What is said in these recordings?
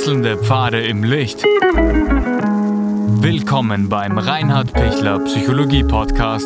Wechselnde Pfade im Licht. Willkommen beim Reinhard Pichler Psychologie Podcast.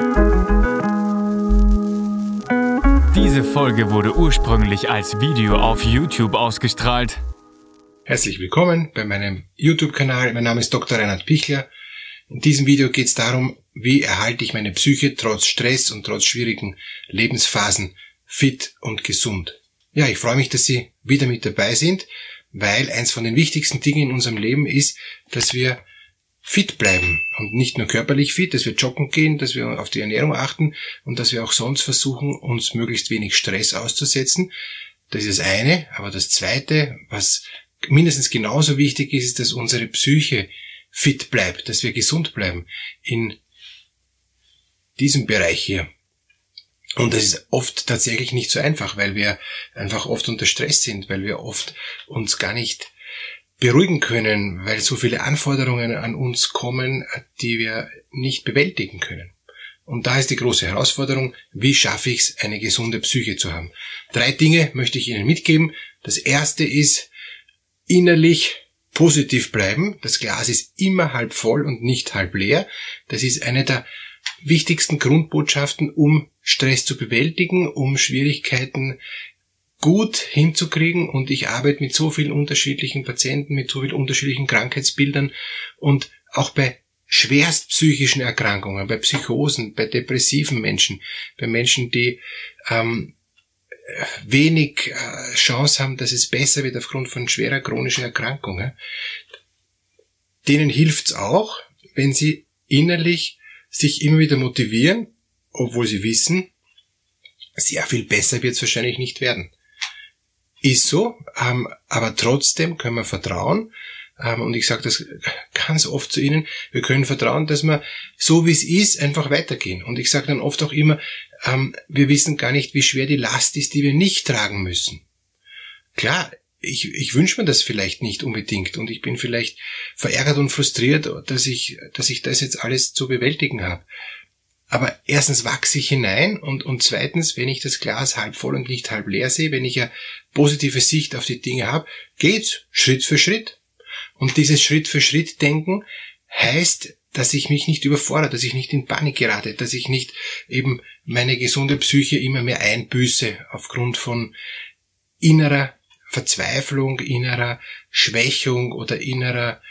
Diese Folge wurde ursprünglich als Video auf YouTube ausgestrahlt. Herzlich willkommen bei meinem YouTube-Kanal. Mein Name ist Dr. Reinhard Pichler. In diesem Video geht es darum, wie erhalte ich meine Psyche trotz Stress und trotz schwierigen Lebensphasen fit und gesund. Ja, ich freue mich, dass Sie wieder mit dabei sind, weil eins von den wichtigsten Dingen in unserem Leben ist, dass wir fit bleiben und nicht nur körperlich fit, dass wir joggen gehen, dass wir auf die Ernährung achten und dass wir auch sonst versuchen, uns möglichst wenig Stress auszusetzen. Das ist das eine, aber das zweite, was mindestens genauso wichtig ist, ist, dass unsere Psyche fit bleibt, dass wir gesund bleiben in diesem Bereich hier. Und das ist oft tatsächlich nicht so einfach, weil wir einfach oft unter Stress sind, weil wir oft uns gar nicht beruhigen können, weil so viele Anforderungen an uns kommen, die wir nicht bewältigen können. Und da ist die große Herausforderung, wie schaffe ich es, eine gesunde Psyche zu haben? 3 Dinge möchte ich Ihnen mitgeben. Das erste ist, innerlich positiv bleiben. Das Glas ist immer halb voll und nicht halb leer. Das ist eine der wichtigsten Grundbotschaften, um Stress zu bewältigen, um Schwierigkeiten gut hinzukriegen. Und ich arbeite mit so vielen unterschiedlichen Patienten, mit so vielen unterschiedlichen Krankheitsbildern und auch bei schwerst psychischen Erkrankungen, bei Psychosen, bei depressiven Menschen, bei Menschen, die wenig Chance haben, dass es besser wird aufgrund von schwerer chronischer Erkrankungen. Denen hilft's auch, wenn sie innerlich sich immer wieder motivieren, obwohl sie wissen, sehr viel besser wird's wahrscheinlich nicht werden. Ist so, aber trotzdem können wir vertrauen, und ich sage das ganz oft zu Ihnen, wir können vertrauen, dass wir so wie es ist einfach weitergehen. Und ich sage dann oft auch immer, wir wissen gar nicht, wie schwer die Last ist, die wir nicht tragen müssen. Klar, ich wünsche mir das vielleicht nicht unbedingt und ich bin vielleicht verärgert und frustriert, dass ich das jetzt alles zu bewältigen habe. Aber erstens wachse ich hinein und zweitens, wenn ich das Glas halb voll und nicht halb leer sehe, wenn ich eine positive Sicht auf die Dinge habe, geht's Schritt für Schritt. Und dieses Schritt-für-Schritt-Denken heißt, dass ich mich nicht überfordere, dass ich nicht in Panik gerate, dass ich nicht eben meine gesunde Psyche immer mehr einbüße aufgrund von innerer Verzweiflung, innerer Schwächung oder innerer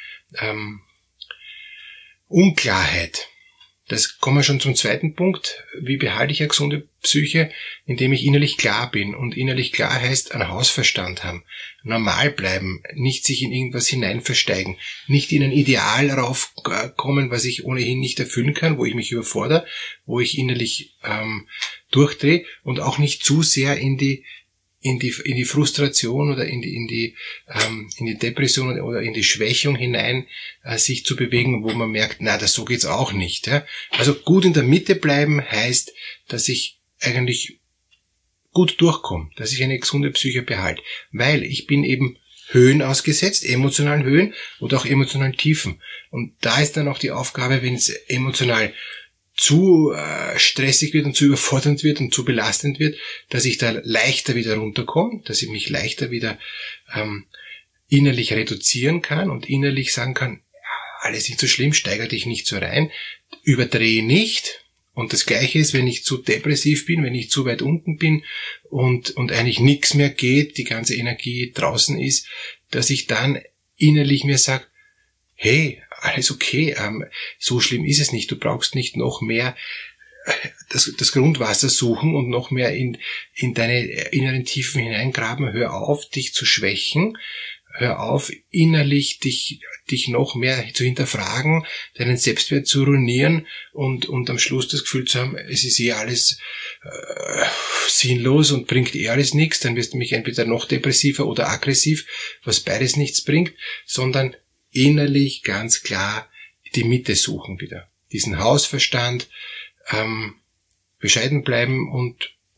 Unklarheit. Das kommen wir schon zum zweiten Punkt. Wie behalte ich eine gesunde Psyche? Indem ich innerlich klar bin. Und innerlich klar heißt, einen Hausverstand haben. Normal bleiben. Nicht sich in irgendwas hineinversteigen. Nicht in ein Ideal raufkommen, was ich ohnehin nicht erfüllen kann, wo ich mich überfordere, wo ich innerlich durchdrehe. Und auch nicht zu sehr in die Frustration oder in die Depression oder in die Schwächung hinein sich zu bewegen, wo man merkt, so geht's auch nicht. Ja? Also gut in der Mitte bleiben heißt, dass ich eigentlich gut durchkomme, dass ich eine gesunde Psyche behalte, weil ich bin eben Höhen ausgesetzt, emotionalen Höhen oder auch emotionalen Tiefen. Und da ist dann auch die Aufgabe, wenn es emotional zu stressig wird und zu überfordernd wird und zu belastend wird, dass ich da leichter wieder runterkomme, dass ich mich leichter wieder innerlich reduzieren kann und innerlich sagen kann, alles nicht so schlimm, steigere dich nicht so rein, überdrehe nicht. Und das Gleiche ist, wenn ich zu depressiv bin, wenn ich zu weit unten bin und eigentlich nichts mehr geht, die ganze Energie draußen ist, dass ich dann innerlich mir sage, hey, alles okay, so schlimm ist es nicht, du brauchst nicht noch mehr das Grundwasser suchen und noch mehr in deine inneren Tiefen hineingraben, hör auf, dich zu schwächen, hör auf, innerlich dich noch mehr zu hinterfragen, deinen Selbstwert zu ruinieren und am Schluss das Gefühl zu haben, es ist alles sinnlos und bringt alles nichts, dann wirst du mich entweder noch depressiver oder aggressiv, was beides nichts bringt, sondern innerlich ganz klar die Mitte suchen wieder. Diesen Hausverstand, bescheiden bleiben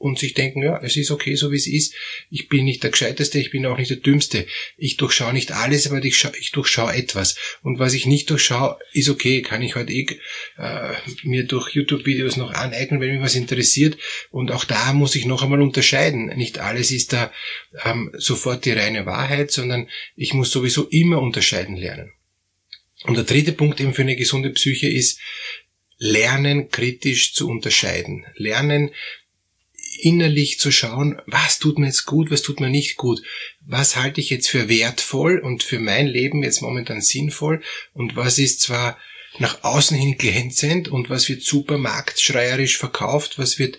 und sich denken, ja, es ist okay, so wie es ist. Ich bin nicht der Gescheiteste, ich bin auch nicht der Dümmste. Ich durchschaue nicht alles, aber ich durchschaue etwas. Und was ich nicht durchschaue, ist okay, kann ich heute mir durch YouTube-Videos noch aneignen, wenn mich was interessiert. Und auch da muss ich noch einmal unterscheiden. Nicht alles ist da sofort die reine Wahrheit, sondern ich muss sowieso immer unterscheiden lernen. Und der dritte Punkt eben für eine gesunde Psyche ist, lernen, kritisch zu unterscheiden. Lernen, innerlich zu schauen, was tut mir jetzt gut, was tut mir nicht gut. Was halte ich jetzt für wertvoll und für mein Leben jetzt momentan sinnvoll und was ist zwar nach außen hin glänzend und was wird super marktschreierisch verkauft, was wird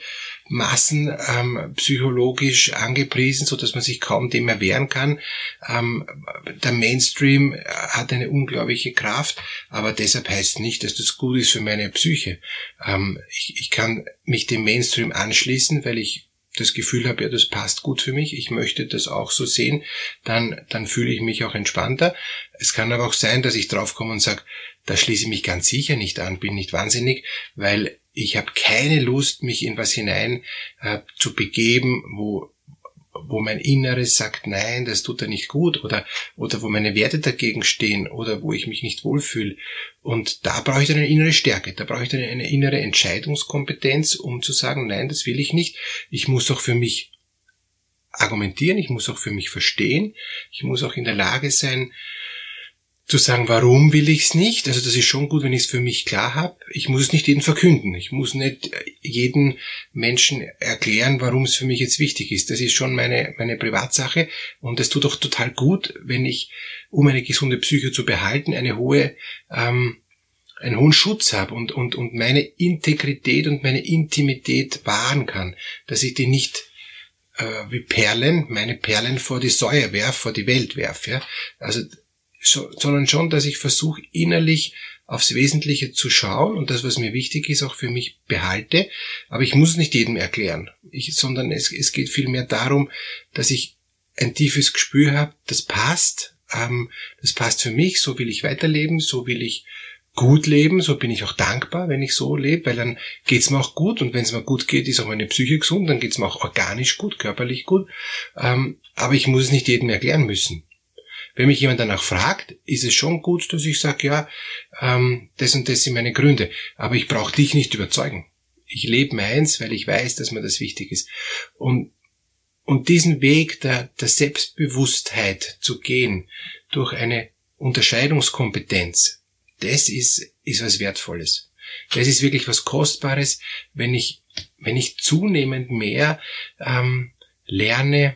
massenpsychologisch angepriesen, so dass man sich kaum dem erwehren kann. Der Mainstream hat eine unglaubliche Kraft, aber deshalb heißt nicht, dass das gut ist für meine Psyche. Ich kann mich dem Mainstream anschließen, weil ich das Gefühl habe, ja, das passt gut für mich, ich möchte das auch so sehen, dann fühle ich mich auch entspannter. Es kann aber auch sein, dass ich draufkomme und sage, da schließe ich mich ganz sicher nicht an, bin nicht wahnsinnig, weil ich habe keine Lust, mich in was hinein zu begeben, wo mein Inneres sagt, nein, das tut er nicht gut, oder wo meine Werte dagegen stehen, oder wo ich mich nicht wohlfühle. Und da brauche ich dann eine innere Stärke, da brauche ich dann eine innere Entscheidungskompetenz, um zu sagen, nein, das will ich nicht. Ich muss auch für mich argumentieren, ich muss auch für mich verstehen, ich muss auch in der Lage sein, zu sagen, warum will ich es nicht? Also das ist schon gut, wenn ich es für mich klar habe. Ich muss es nicht jedem verkünden. Ich muss nicht jedem Menschen erklären, warum es für mich jetzt wichtig ist. Das ist schon meine Privatsache. Und es tut auch total gut, wenn ich, um eine gesunde Psyche zu behalten, einen hohen Schutz habe und meine Integrität und meine Intimität wahren kann. Dass ich die nicht wie meine Perlen vor die Säue werfe, vor die Welt werfe. Ja? Also sondern schon, dass ich versuche, innerlich aufs Wesentliche zu schauen und das, was mir wichtig ist, auch für mich behalte. Aber ich muss es nicht jedem erklären, sondern es geht vielmehr darum, dass ich ein tiefes Gespür habe, das passt für mich, so will ich weiterleben, so will ich gut leben, so bin ich auch dankbar, wenn ich so lebe, weil dann geht's mir auch gut und wenn es mir gut geht, ist auch meine Psyche gesund, dann geht's mir auch organisch gut, körperlich gut, aber ich muss es nicht jedem erklären müssen. Wenn mich jemand danach fragt, ist es schon gut, dass ich sage, ja, das und das sind meine Gründe. Aber ich brauche dich nicht überzeugen. Ich lebe meins, weil ich weiß, dass mir das wichtig ist. Und diesen Weg der Selbstbewusstheit zu gehen, durch eine Unterscheidungskompetenz, das ist was Wertvolles. Das ist wirklich was Kostbares, wenn ich zunehmend mehr lerne,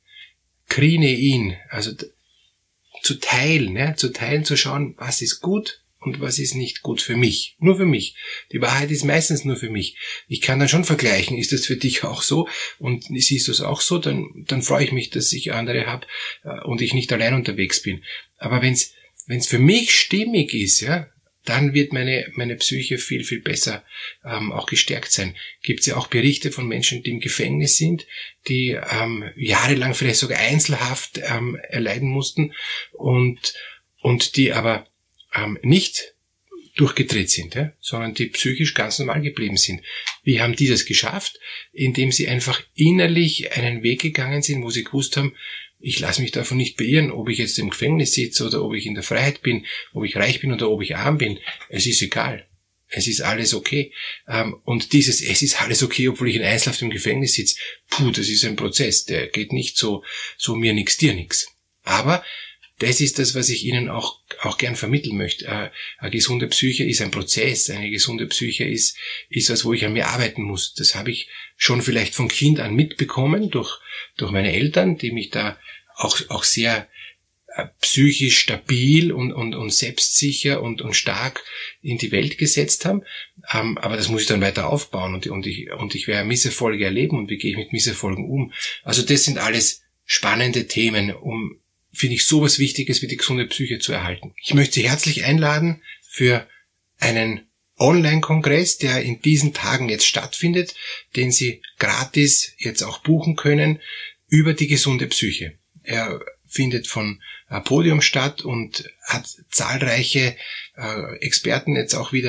Krinein, also zu teilen, zu schauen, was ist gut und was ist nicht gut für mich. Nur für mich. Die Wahrheit ist meistens nur für mich. Ich kann dann schon vergleichen, ist das für dich auch so und siehst du es auch so, dann freue ich mich, dass ich andere habe und ich nicht allein unterwegs bin. Aber wenn's für mich stimmig ist, ja, dann wird meine Psyche viel, viel besser auch gestärkt sein. Gibt es ja auch Berichte von Menschen, die im Gefängnis sind, die jahrelang vielleicht sogar Einzelhaft erleiden mussten und die aber nicht durchgedreht sind, ja, sondern die psychisch ganz normal geblieben sind. Wie haben die das geschafft? Indem sie einfach innerlich einen Weg gegangen sind, wo sie gewusst haben, ich lasse mich davon nicht beirren, ob ich jetzt im Gefängnis sitze oder ob ich in der Freiheit bin, ob ich reich bin oder ob ich arm bin. Es ist egal. Es ist alles okay. Und es ist alles okay, obwohl ich in Einzelhaft im Gefängnis sitze, das ist ein Prozess. Der geht nicht so mir nix, dir nix. Aber das ist das, was ich Ihnen auch gern vermitteln möchte. Eine gesunde Psyche ist ein Prozess. Eine gesunde Psyche ist was, wo ich an mir arbeiten muss. Das habe ich schon vielleicht von Kind an mitbekommen durch meine Eltern, die mich da auch sehr psychisch stabil und selbstsicher und stark in die Welt gesetzt haben. Aber das muss ich dann weiter aufbauen und ich werde Misserfolge erleben und wie gehe ich mit Misserfolgen um. Also das sind alles spannende Themen, finde ich, sowas Wichtiges wie die gesunde Psyche zu erhalten. Ich möchte Sie herzlich einladen für einen Online-Kongress, der in diesen Tagen jetzt stattfindet, den Sie gratis jetzt auch buchen können, über die gesunde Psyche. Er findet von Podium statt und hat zahlreiche Experten jetzt auch wieder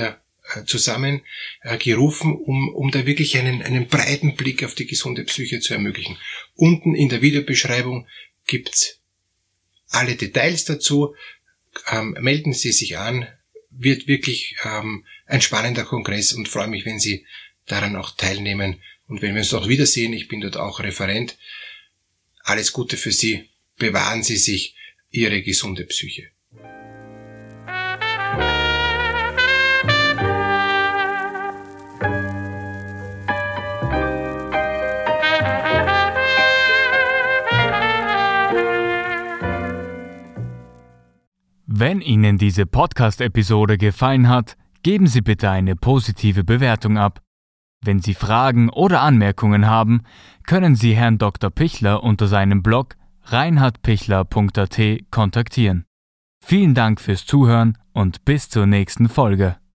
zusammengerufen, um da wirklich einen breiten Blick auf die gesunde Psyche zu ermöglichen. Unten in der Videobeschreibung gibt's alle Details dazu. Melden Sie sich an. Wird wirklich ein spannender Kongress und freue mich, wenn Sie daran auch teilnehmen. Und wenn wir uns auch wiedersehen, ich bin dort auch Referent. Alles Gute für Sie. Bewahren Sie sich Ihre gesunde Psyche. Wenn Ihnen diese Podcast-Episode gefallen hat, geben Sie bitte eine positive Bewertung ab. Wenn Sie Fragen oder Anmerkungen haben, können Sie Herrn Dr. Pichler unter seinem Blog reinhardpichler.at kontaktieren. Vielen Dank fürs Zuhören und bis zur nächsten Folge.